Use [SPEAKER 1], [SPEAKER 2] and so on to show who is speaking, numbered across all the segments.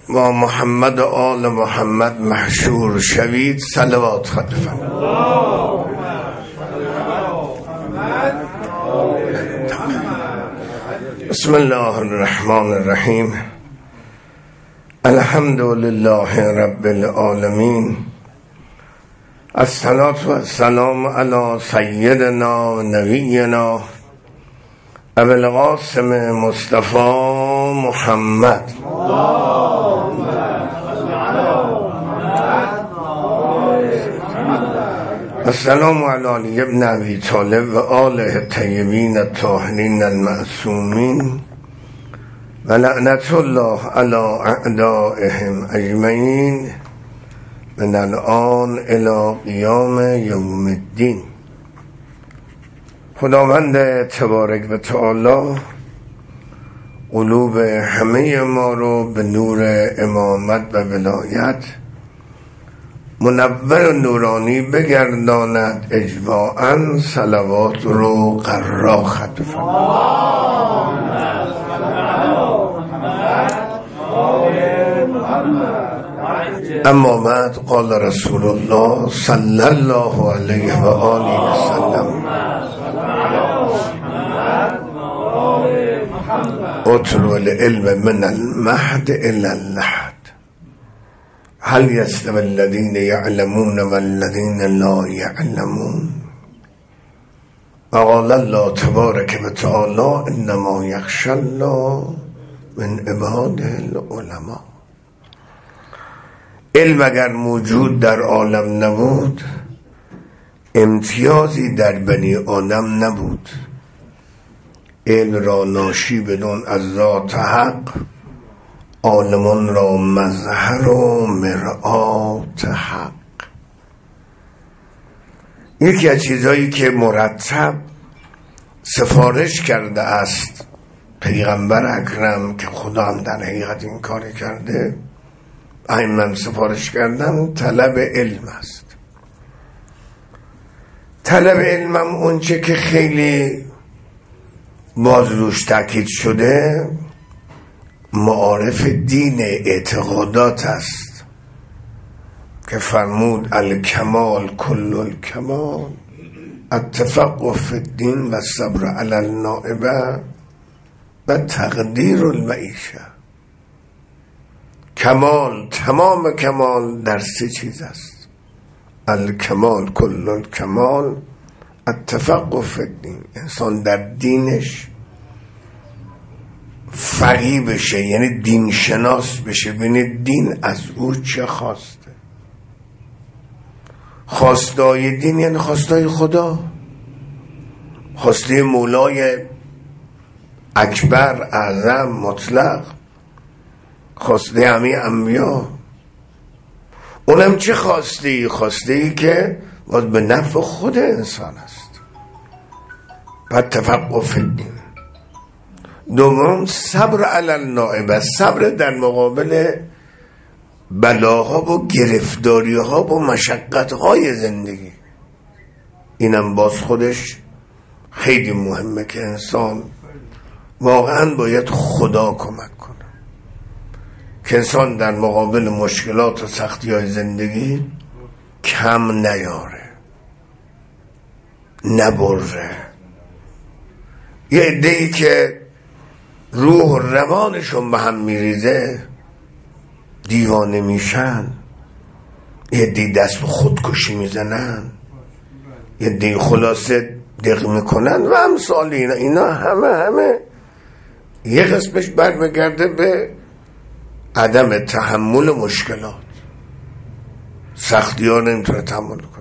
[SPEAKER 1] با محمد و آل محمد محشور شوید. صلوات خلفا. بسم الله الرحمن الرحیم. الحمد لله رب العالمین. الصلاة و السلام علی سیدنا و نبینا ابو القاسم مصطفی محمد. السلام علی علی ابن ابی طالب و آله الطیبین الطاهرین المعصومین و لعنت الله علی اعدائهم اجمعین من الان الی قیام یوم الدین. خداوند تبارک و تعالی قلوب همه ما رو به نور امامت و ولایت منور و نورانی بگرداند. اجماعاً صلوات رو قرار خطفن. اما بعد قال رسول الله صلی الله علیه و آله و سلم اطلب العلم من المهد الى اللحد هل یستوی الذین یعلمون والذین لا یعلمون. وقال الله تبارک و تعالی انما یخشی الله من عباده العلماء. علم اگر موجود در عالم نبود، امتیازی در بنی آدم نبود. علم را ناشی بدون از ذات حق، عالمان را مظهر و مرآت حق. یکی از چیزایی که مرتب سفارش کرده است پیغمبر اکرم که خدا هم در حقیقت این کاری کرده، ائمه سفارش کردن، طلب علم است. طلب علمم اونچه که خیلی باز روش تاکید شده معارف دین، اعتقادات است که فرمود الکمال کل الکمال التفقه فی الدین و الصبر علی النائبه و تقدیر المعیشه. کمال، تمام کمال در سه چیز است. الکمال کل الکمال التفقه فی الدین. انسان در دینش فقیه بشه، یعنی دین شناس بشه، ببینید دین از او چه خواسته. خواستای دین یعنی خواستای خدا، خواسته مولای اکبر اعظم مطلق، خواسته همه انبیا. اونم چه خواسته ای؟ خواسته ای که باید به نفع خود انسان است. بعد تفقه فی الدین. دوم صبر علی النائبه، صبر در مقابل بلاها و گرفتاریها و مشقتهای زندگی. اینم باز خودش خیلی مهمه که انسان واقعا باید خدا کمک کنه که انسان در مقابل مشکلات و سختی های زندگی کم نیاره، نبره. یه عده‌ای که روح و روانشون به هم میریزه دیوانه میشن، یه عده‌ای دست به خودکشی میزنن، یه عده‌ای خلاصه دق میکنن و امثال اینا همه یه قسمش برمیگرده به عدم تحمل مشکلات، سختی ها نمیتونه تحمل کنه.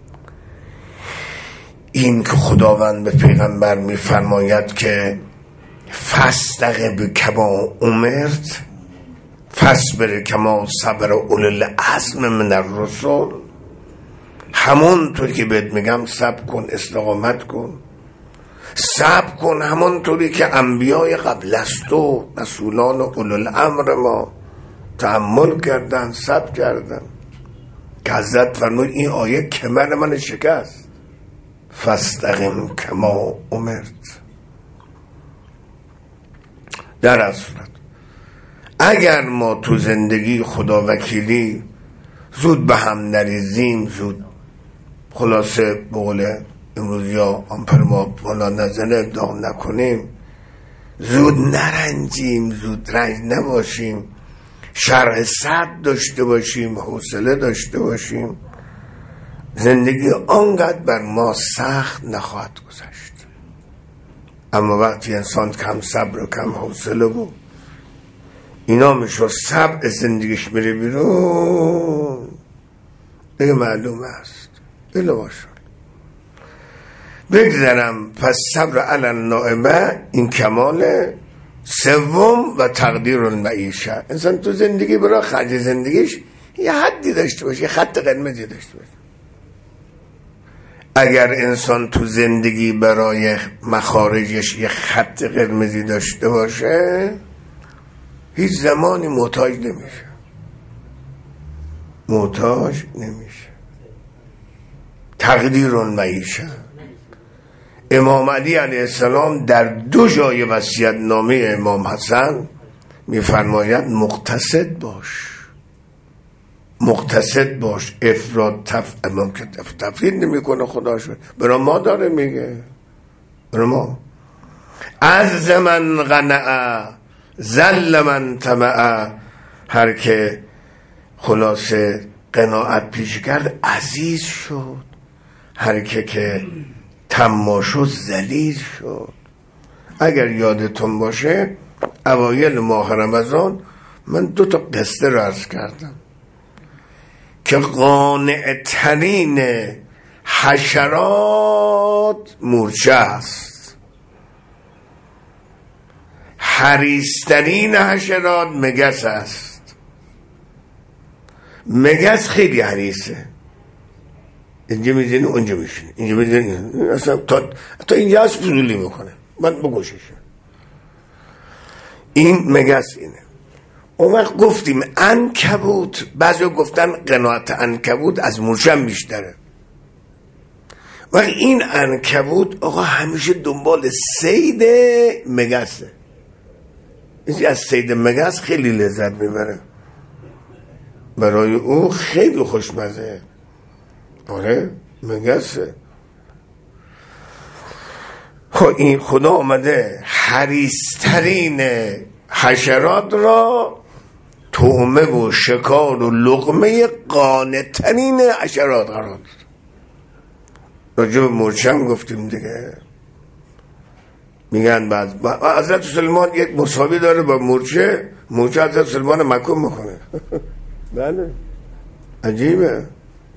[SPEAKER 1] این که خداوند به پیغمبر میفرماید که فاستقم کما امرت فاصبر کما صبر اولو العزم من الرسل، همونطوری که بهت میگم صبر کن، استقامت کن، صبر کن همونطوری که انبیای قبل از تو، رسولان و اولو الامر ما تحمل کردن، صبر کردن. که حضرت فرمود این آیه کمر من شکست. فاستقم کما امرت. در اصل اگر ما تو زندگی خدا وکیلی زود به هم نریزیم، زود خلاصه بقول امروز یا آمپر ما بالا نزنه ابداع نکنیم، زود نرنجیم، زود رنج نباشیم، شرح صد داشته باشیم، حوصله داشته باشیم، زندگی آنقدر بر ما سخت نخواهد گذشت. اما وقتی انسان کم صبر و کم حوصله بود اینا میشه صبر زندگیش میره بیرون، دیگه معلوم است. الا باشه بگذارم. پس صبر علی النائمه این کمال سوم و تقدیر المعیشه. انسان تو زندگی برای خرج زندگیش یه حدی داشته باشه، یه خط قرمزی داشته باشه. اگر انسان تو زندگی برای مخارجش یه خط قرمزی داشته باشه هیچ زمانی محتاج نمیشه، محتاج نمیشه. تقدیر المعیشه. امام علی علیه السلام در 2 جای وصیت نامه امام حسن میفرماید مقتصد باش، مقتصد باش. افراد امام که تفرید نمیکنه، خدا شد برای ما داره میگه، برای ما. از من قنع ذل من طمع. هر که خلاصه قناعت پیش کرد عزیز شد، هر که طماع شد ذلیل شد. اگر یادتون باشه اوایل ماه رمضان من 2 تا قصه رو عرض کردم که قانع ترین حشرات مورچه است، حریص‌ترین حشرات مگس است. مگس خیلی حریصه، اینجا میزنی اونجا میشینه، اینجا میزنی اصلا تا اینجا هست فضولی میکنه، من بگوشش. این مگس اینه. اون وقت گفتیم عنکبوت، بعضی گفتن قناعت عنکبوت از مورچه هم بیشتره. وقتی این عنکبوت آقا همیشه دنبال صید مگسه، این از صید مگس خیلی لذت میبره، برای او خیلی خوشمزه. آره مگسه. خب این خدا آمده حریص‌ترین حشرات را طعمه و شکار و لقمه قانع‌ترین حشرات قرار داد. راجع به مورچه هم گفتیم دیگه. میگن بعد حضرت سلیمان یک مساوی داره با مورچه، مورچه حضرت سلیمان مکن میکنه. بله عجیبه،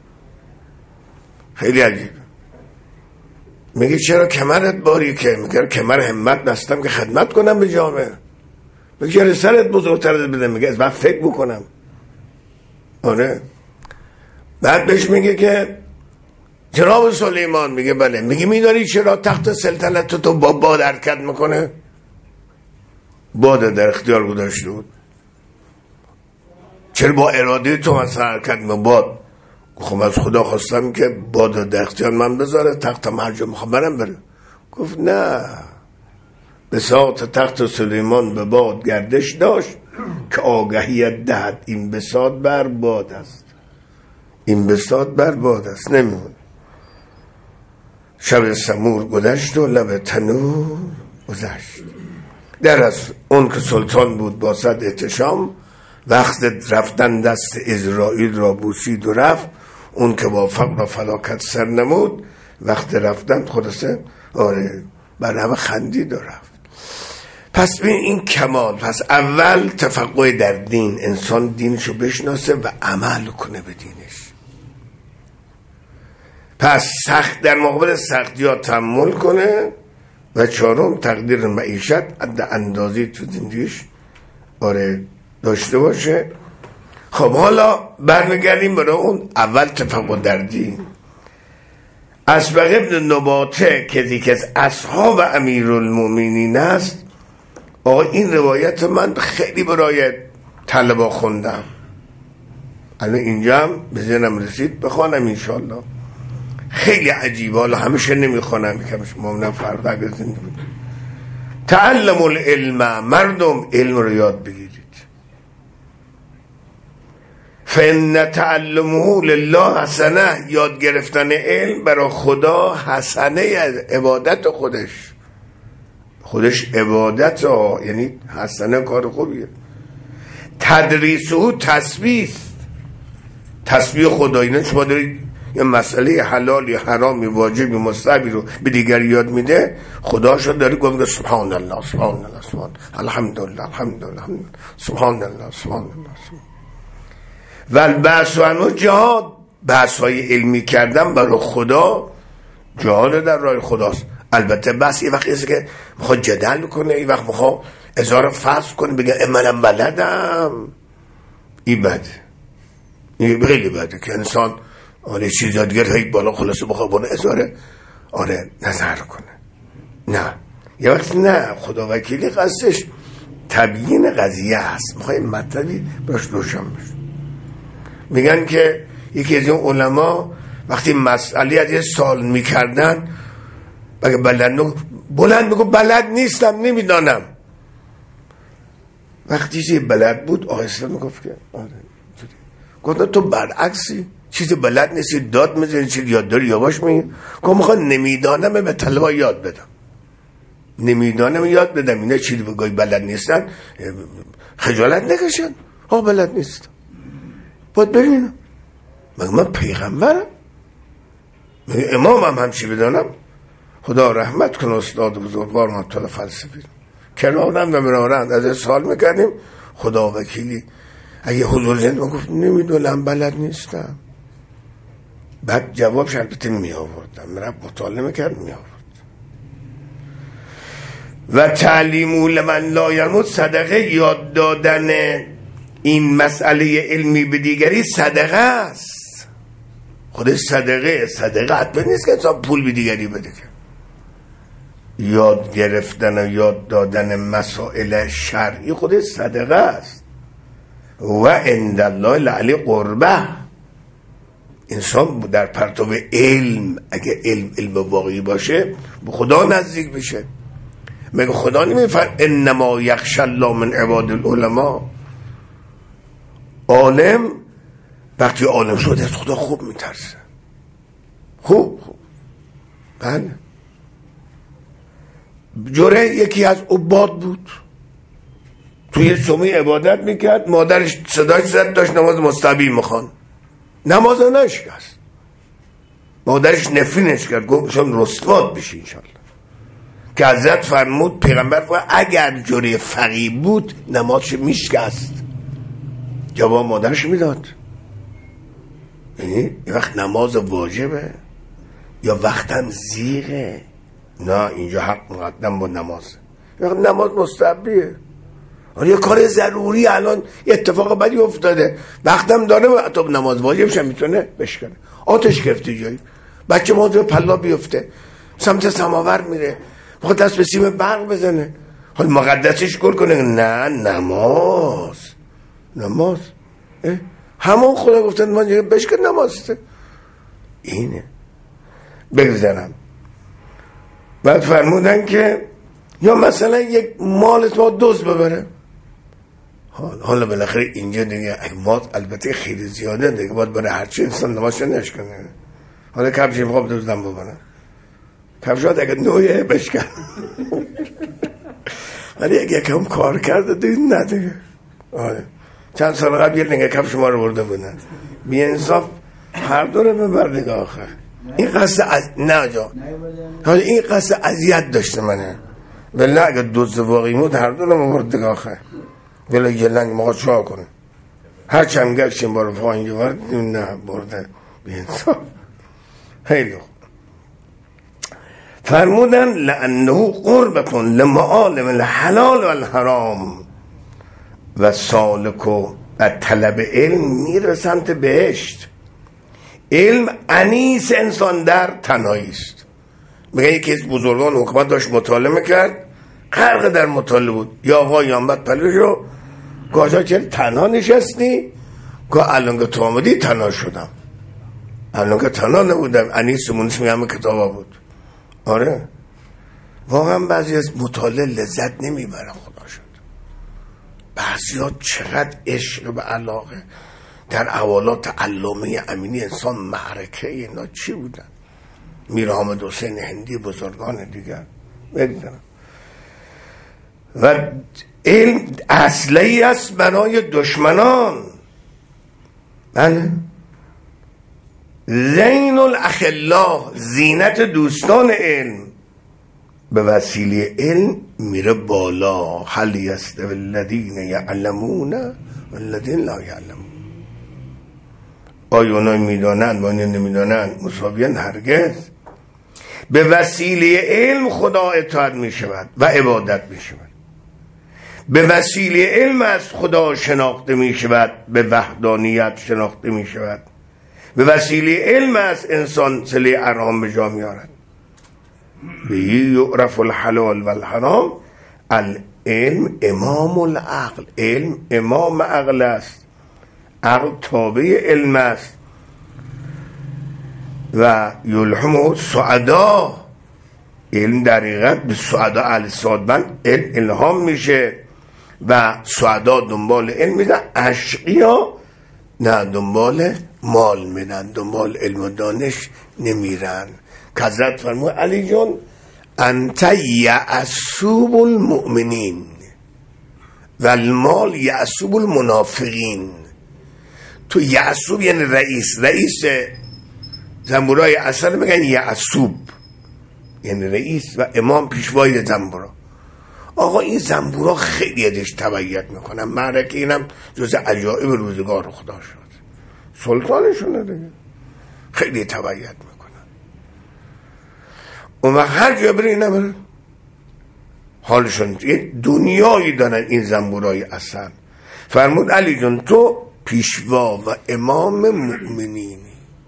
[SPEAKER 1] خیلی عجیبه. میگه چرا کمرت باریکه؟ میگه کمر همت بستم که خدمت کنم به جامعه. میگه چرا سرت بزرگتر بده؟ میگه از بعد فکر بکنم. آره. بعد بهش میگه که جناب سلیمان، میگه بله. میگه میداری چرا تخت سلطنت تو با باد حرکت میکنه؟ باد در اختیار گذاشته بود. چرا با اراده تو مثلا حرکت میکنه؟ باد. خب از خدا خواستم که باد در اختیار من بذاره، تختم هر جا میخوام برم بره. گفت نه، بساط تخت سلیمان به باد گردش داشت که آگهیت دهد این بساط بر باد است، این بساط بر باد است. نمیمون. شب سمور گذشت و لب تنور گذشت. در از اون که سلطان بود با صد احتشام، وقت رفتن دست عزرائیل را بوسید و رفت. اون که با فقر و فلاکت سر نمود، وقت رفتن خلاصه آره بر همه خندید و رفت. پس ببین این کمال. پس اول تفقه در دین، انسان دینشو بشناسه و عمل کنه به دینش. پس سخت در مقابل سختی ها تحمل کنه. و 4 تقدیر معیشت اندازی تو زندگیش آره داشته باشه. خب حالا برمیگردیم برای اون اول تفقه در دین. اسبق ابن نباته که یکی از اصحاب امیرالمومنین است، آقا این روایت من خیلی برای طلبا خوندم، الان اینجا هم به ذهنم رسید بخوانم انشالله. خیلی عجیبه، حالا همیشه نمیخوانم، کمش ممنون فردا اگر زنده بود. تعلم العلم، مردم علم رو یاد بگیرید. فإن تعلمه لله حسنه، یاد گرفتن علم برای خدا حسنه، عبادت خودش عبادت ها، یعنی حسنه کار خوبیه. تدریسه تسبیح خدایی. نه شما دارید یه مسئله حلال یا حرام یا واجب یا مستحبی رو به دیگری یاد میده، خدا شد داری گفت سبحان الله سبحان الله سبحان الحمدلله الحمدلله سبحان الله سبحان الله. و البحث عنه جهاد، بحث های علمی کردن برای خدا جهاد در راه خداست. البته بس یه وقت که میخواد جدل کنه، یه وقت میخواد اظهار فضل کنه، بگه منم بلدم، این بده، این خیلی بده که انسان آره چیز یادگیر هایی بالا خلاصه بخواه بانه اظهار آره نظر کنه. نه، یه وقت نه، خدا وکیلی قصدش تبیین قضیه هست، میخواه مطلبی براش روشن بشه. میگن که یکی از این علما وقتی مسئله از یه سال میکردن بگه بلند میگو بلد نیستم نمیدانم. وقتی چیزی بلد بود آهسته میگفت که آره گفتن تو برعکسی، چیزی بلد نیستی داد میزنی، چیزی یاد داری یواش میگی. که میخواد نمیدانم به طلبا یاد بدم، نمیدانم یاد بدم، اینا چیزی بگوی بلد نیستن خجالت نکشن. بلد نیست باید ببینم، من پیغمبرم، امامم همچی بدانم. خدا رحمت کنه استاد بزرگوار مطالع فلسفی کنارم و مرارند از سوال میکردیم، خدا وکیلی اگه حضور زنده گفت نمیدونم بلد نیستم، بعد جوابش البته می آوردم، میرم مطالعه میکرد می آورد. و تعلیمو لمن لا یموت صدقه، یاد دادن این مسئله علمی به دیگری صدقه است. خودش صدقه حتما نیست که انسان پول به دیگری بده، که یاد گرفتن و یاد دادن مسائل شرعی خودش صدقه است. و عند الله لعلی قربه، انسان در پرتو علم اگه علم واقعی باشه به خدا نزدیک بشه. مگه خدا نمیفرماید انما یخشی الله من عباد العلماء؟ عالم وقتی عالم شده از خدا خوب میترسه. خوب بله. جوره یکی از عباد بود، توی سومی عبادت میکرد، مادرش صداش زد داشت نماز مستحبی میخوان، نماز نشکست، مادرش نفرینش کرد، گفت شما رسوات بشی انشالله. که حضرت فرمود پیغمبر فرمود اگر جوره فقیه بود نمازش میشکست، جواب مادرش میداد. یعنی یه وقت نماز واجبه یا وقتم زیغه، نه اینجا حق مقدم با نماز، یه وقت نماز مستحبیه، یه کار ضروری الان اتفاق بدی افتاده وقتم داره تو نماز واجبش هم میتونه بشکنه. آتش گرفته جایی، بچه ما تو پلا بیفته سمت سماور میره، میخواد دست به سیم برق بزنه، حال مقدسش گل کنه، نه نماز همون خدا گفتن من بشکن نمازته. اینه بگذارم. بعد فرمودن که یا مثلا یک مال ما دوز ببره، حالا بالاخره اینجا دیگه مال البته خیلی زیاده دیگه، باید برای هرچی انسان نمازش نشکنه. حالا کبشی میخواب دوزدن ببرن، کبشات اگه نویه بشکن ولی اگه کم کار کرده دیگه نه دیگه. چند سال قبل یه لنگه کبش ما رو برده بودن، بی انصاف هر دوره ببر دیگه آخر. این قصد نه جا، حالا این قصد اذیت داشته منه، ولی اگه دوست واقعی بود هر دوره ببرد دیگه آخر، ولی یه لنگ ما چه کنه، هر چند گشتیم بارو فاینجا برد نه برده بی انصاف. خیلی فرمودن لانه قربتون لمعالم الحلال و الحرام و سالکو و طلب علم میره سمت بهشت. علم انیس انسان در تنهایی است. میگه یکی از بزرگان حکومت داشت مطالعه میکرد، غرق در مطالعه بود، یا آقا یا آمد پلوش رو گاجا چه تنها نشستی؟ که الان که تو آمدی تنها شدم، الان که تنها نبودم، انیس مونس میگه همه کتابا بود. آره واقعا بعضی از مطالعه لذت نمیبره، خدا شد. بعضی ها چقدر عشق و علاقه در اولات علامه امینی انسان معرکه اینا چی بودن؟ میر حامد حسین هندی، بزرگان دیگر بگذارم. و علم اصلی است برای دشمنان. بله، زین الاخلا، زینت دوستان علم، به وسیله علم میره بالا. هل یستوی الذین یعلمون والذین لا یعلمون. آیا اونایی میدانند و اونایی نمیدانند مساویان؟ هرگز. به وسیله علم خدا اطاعت میشود و عبادت میشود. به وسیله علم از خدا شناخته میشود، به وحدانیت شناخته میشود. به وسیله علم از انسان صله ارحام به جا میارد. به یعرف الحلال و الحرام. العلم امام العقل. علم امام عقل است، عقل تابع علم است. و یلهمه سعدا، علم در حقیقت به سعدا اهل سعادت علم الهام میشه و سعدا دنبال علم میدن، اشقیا نه دنبال مال میدن، دنبال علم و دانش نمیرن. که حضرت فرمود علی جان انت یعصوب المؤمنین و المال یعصوب المنافقین. تو یعصوب یعنی رئیس زنبورای اصل میگن یعصوب یعنی رئیس و امام پیشوای زنبورا. آقا این زنبورا خیلی ازش تبعیت میکنن. معرکه اینم جز عجایب روزگار خدا شد. سلطانشونه دیگه، خیلی تبعیت میکنن. اون وقت هر جا بره اینا برن حالشون یه دنیایی دارن این زنبورای اصل. فرمود علی جان تو پیشوا و امام مؤمنینی.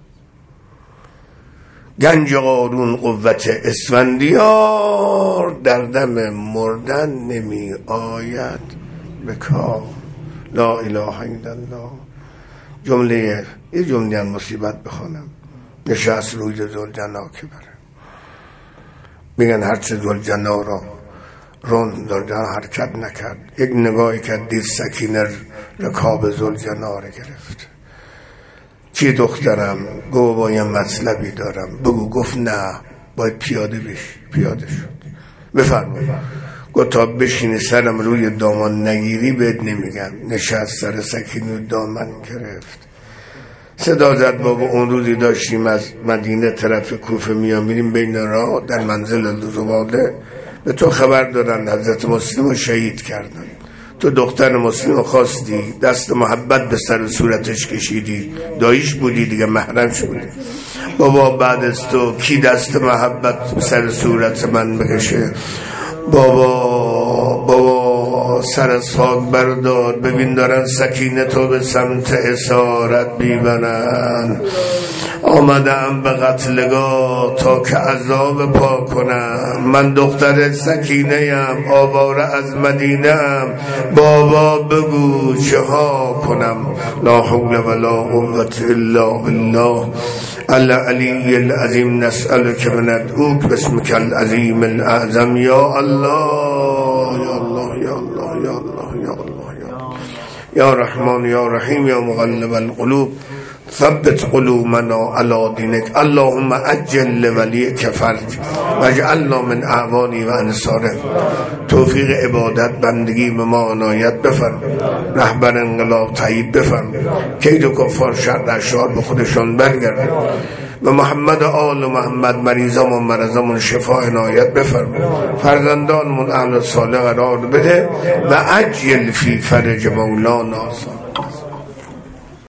[SPEAKER 1] گنج قارون قوت اسفندیار، در دم مردن نمی آید به کار. لا اله الا الله. یه جمله مصیبت بخونم. نشست روی ذوالجنا که بره میگن هرچه ذوالجنا را رون ذوالجنا حرکت نکرد، یک نگاهی کرد دید سکینه رکاب ذوالجنا را گرفت. چی دخترم؟ گو با یه مطلبی دارم. بگو. گفت نه باید پیاده بشی. پیاده شد. بفرمایید. گفت تا بشینی سرم روی دامان نگیری بهت نمیگم. نشست سر سکینه دامن گرفت. صدا زد بابا اون روزی داشتیم از مدینه طرف کوفه میریم بین راه در منزل زباده به تو خبر دادن حضرت مسلم رو شهید کردن. تو دختر مسلم رو خواستی، دست محبت به سر صورتش کشیدی، داییش بودی دیگه، محرمش بودی. بابا بعد از تو کی دست محبت به سر صورت من بکشه؟ بابا سر ساگ بردار، ببین دارن سکینه تو به سمت اسارت بیبرن. آمدم به قتلگاه تا که عذاب پا کنم. من دختر سکینه ام، آواره از مدینه ام. بابا بگو چه ها کنم؟ لا حول ولا قوة الا بالله العلی العظیم. نسألک و ندعوک باسمک العظیم الاعظم. یا الله یا الله یا الله یا الله یا الله یا رحمان یا رحیم یا مقلب القلوب ثبت قلوبنا على دینک. اللهم عجل لولیک فرج واجعلنا من اعوانی و انصاره. توفیق عبادت بندگی به ما عنایت بفرم. رهبر انقلاب تایید بفرم. کید و کفار شر اشرار به خودشان برگردن. به محمد آل محمد مریضان و مرضان شفا عنایت بفرم. فرزندانمون اهل صالح قرار بده و عجل فی فرج مولانا.